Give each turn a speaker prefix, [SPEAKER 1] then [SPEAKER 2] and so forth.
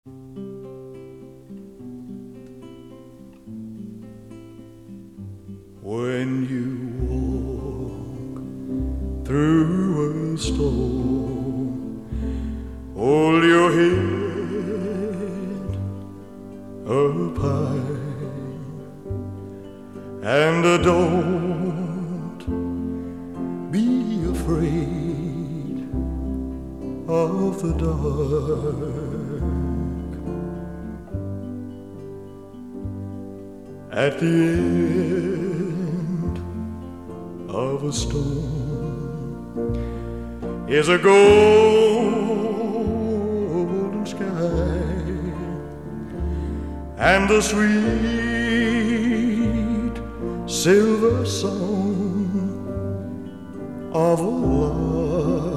[SPEAKER 1] When you walk through a storm, hold your head up high and don't be afraid of the dark. At the end of a storm is a golden sky and the sweet silver song of a lark.